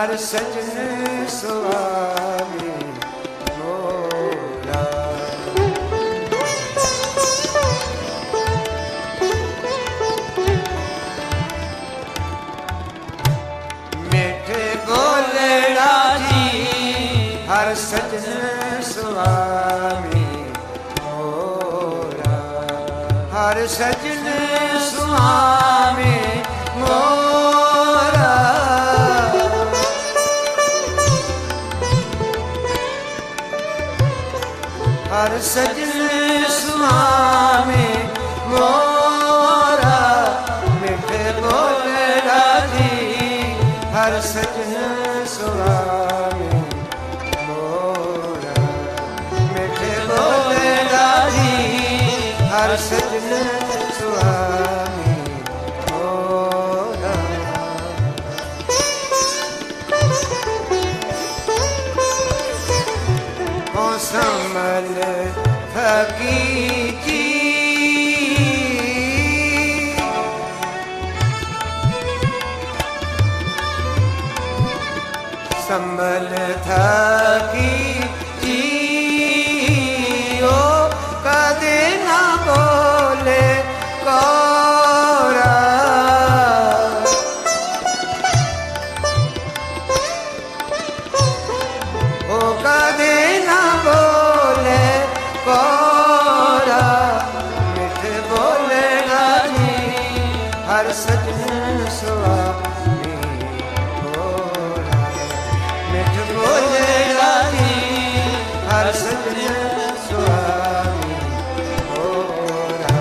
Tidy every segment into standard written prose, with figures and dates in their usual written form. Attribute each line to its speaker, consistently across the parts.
Speaker 1: हर सजन सुहावे मोरा। मीठे बोलड़ा जी हर सजन सुहावे मोरा। हर सजन सुहावे मोरा। हर सजन सुहावे मोरा। मीठे बोलड़ा जी हर सजन सुहावे मोरा। मीठे बोलड़ा जी हर सजन सुहावे मोरा। संभल थकी जी संभल थकी जी ओ कदे ना बोले कोरा। ओ कदे ना बोले कोरा। मीठे बोलेगा जी हर सजन सुहावे मोरा। मीठे बोलेगा जी हर सजन सुहावे मोरा।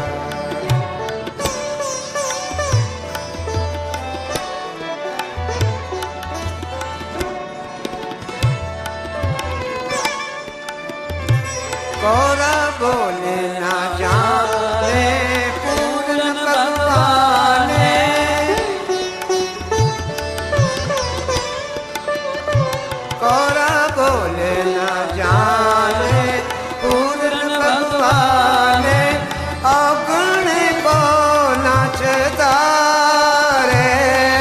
Speaker 1: कोरा बोले ना जाने पूर्ण भगवान। कोरा बोले ना जाने पूर्ण भगवान। अगुण को नाचता रे।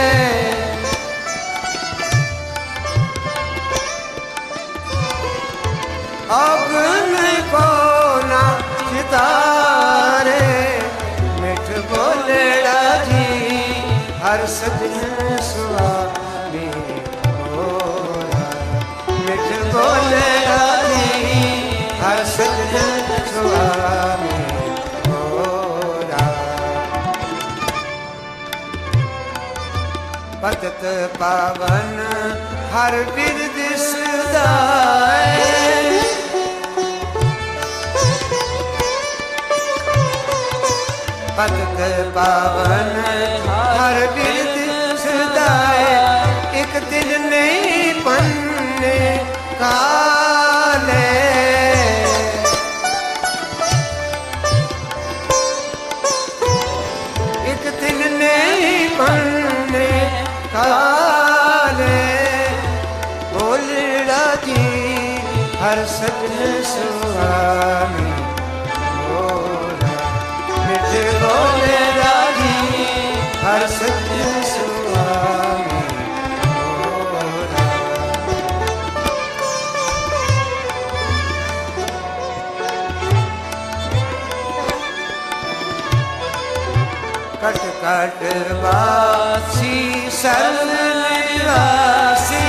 Speaker 1: अगुण को नाचता रे। मीठ बोलड़ा जी हर सजन सुहावे मोरा। मीठ बोलड़ा जी हर सजन सुहावे मोरा। पतित पावन हर बिरद सदाए। पतित पावन हर बिरद सदाए। एक दिन नहीं पन्ने काले। एक दिन नहीं पन्ने काले। बोलड़ा जी हर सजन सुहावे मोरा। मीठे बोलड़ा जी हर सजन सुहावे मोरा। कट कट वासी सरल निवासी।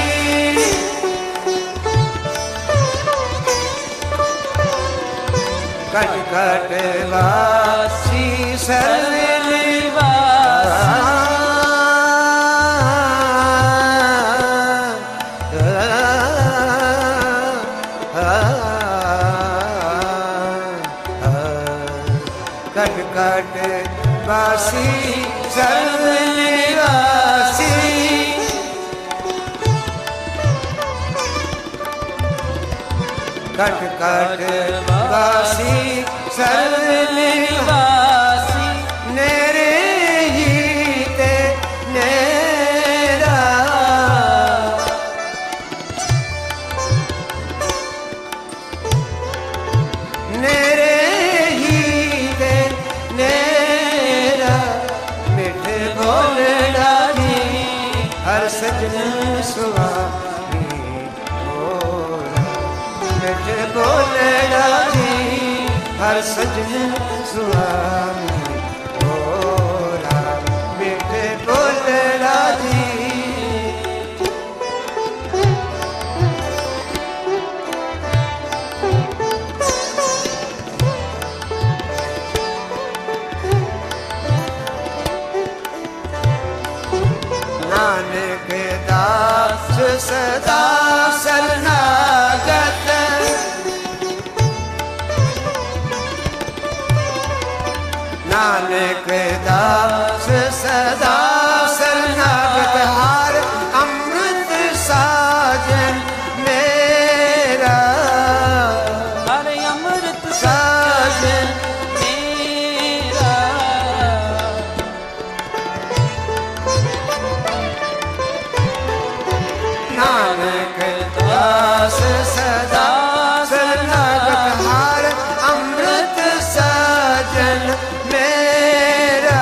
Speaker 1: कट कट वासी सरल निवासी। कट कट वासी सर्व निवासी। कट कट वासी सर्व निवासी। नेरे ही ते नेरा। नेरे ही ते नेरा। मीठे बोलड़ा जी हर सजन सुहावे बोलड़ा जी हर सजन सुहामी मोरा मिठ बोलड़ा जी। नानक दास सदा शरणागत नानक दास सदा शरणागत हार अमृत साजन मेरा
Speaker 2: हर अमृत साजन मेरा
Speaker 1: नानक दास सदा शरणागत हार अमृत साजन मेरा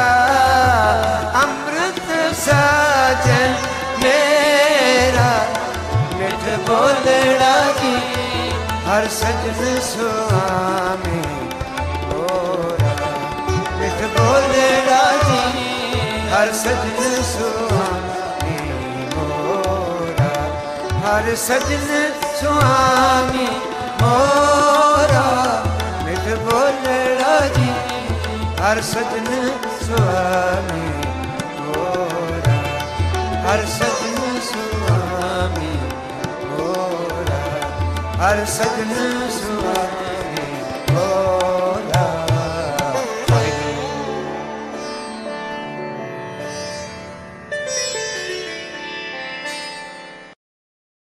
Speaker 1: अमृत साजन मेरा मिठ बोलड़ा जी हर सजन सुहामी मोरा मिठ बोलड़ा जी हर सजन सुहामी मोरा हर सजन सुहामी मोरा मिठ बोलड़ा जी हर सजन सुहामी मोरा हर सजन सुहामी मोरा हर सजन सुहामी